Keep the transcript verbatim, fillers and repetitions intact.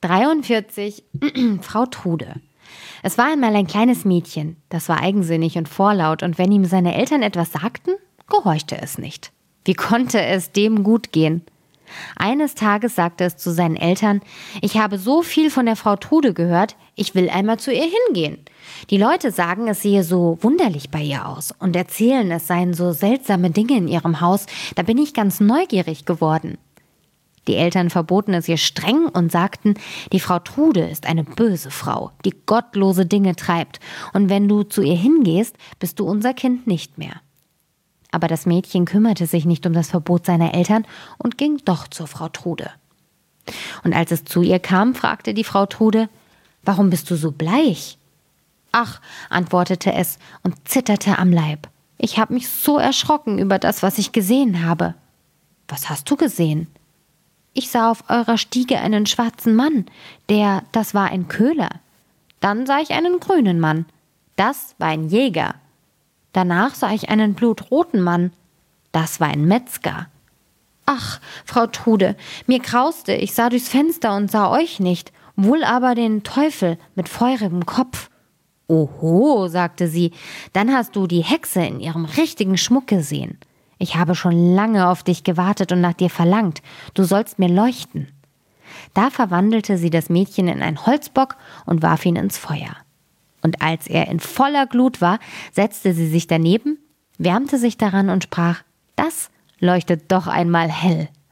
dreiundvierzig. Frau Trude. Es war einmal ein kleines Mädchen, das war eigensinnig und vorlaut, und wenn ihm seine Eltern etwas sagten, gehorchte es nicht. Wie konnte es dem gut gehen? Eines Tages sagte es zu seinen Eltern: Ich habe so viel von der Frau Trude gehört, ich will einmal zu ihr hingehen. Die Leute sagen, es sehe so wunderlich bei ihr aus und erzählen, es seien so seltsame Dinge in ihrem Haus. Da bin ich ganz neugierig geworden. Die Eltern verboten es ihr streng und sagten, die Frau Trude ist eine böse Frau, die gottlose Dinge treibt, und wenn du zu ihr hingehst, bist du unser Kind nicht mehr. Aber das Mädchen kümmerte sich nicht um das Verbot seiner Eltern und ging doch zur Frau Trude. Und als es zu ihr kam, fragte die Frau Trude: Warum bist du so bleich? Ach, antwortete es und zitterte am Leib. Ich habe mich so erschrocken über das, was ich gesehen habe. Was hast du gesehen? Ich sah auf eurer Stiege einen schwarzen Mann, der, das war ein Köhler. Dann sah ich einen grünen Mann, das war ein Jäger. Danach sah ich einen blutroten Mann, das war ein Metzger. Ach, Frau Trude, mir grauste, ich sah durchs Fenster und sah euch nicht, wohl aber den Teufel mit feurigem Kopf. Oho, sagte sie, dann hast du die Hexe in ihrem richtigen Schmuck gesehen. Ich habe schon lange auf dich gewartet und nach dir verlangt. Du sollst mir leuchten. Da verwandelte sie das Mädchen in einen Holzbock und warf ihn ins Feuer. Und als er in voller Glut war, setzte sie sich daneben, wärmte sich daran und sprach: Das leuchtet doch einmal hell.